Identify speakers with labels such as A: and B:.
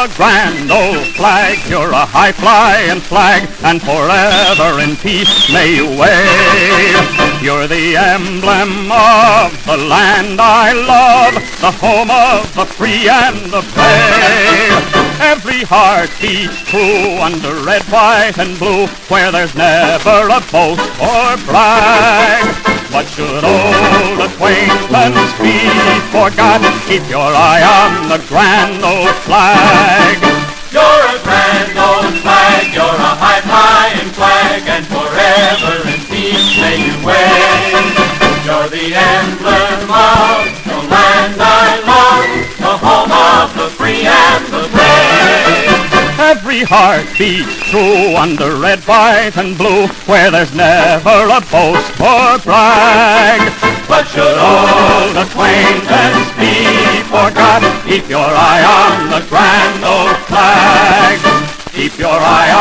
A: the grand old flag. You're a high-flying flag, and forever in peace may you wave. You're the emblem of the land I love, the home of the free and the brave. Every heart beats true under red, white, and blue, where there's never a boast or brag. What should old acquaintance be forgot? Keep your eye on the grand old flag.
B: You're a grand old flag, you're a high-flying flag, and forever in peace may you wave. You're the emblem of the land I love, the home of the free and the brave.
A: Every heart beats true under red, white, and blue, where there's never a boast or brag.
B: But should
A: old acquaintance be forgot, keep your eye on the grand old flag. Keep your eye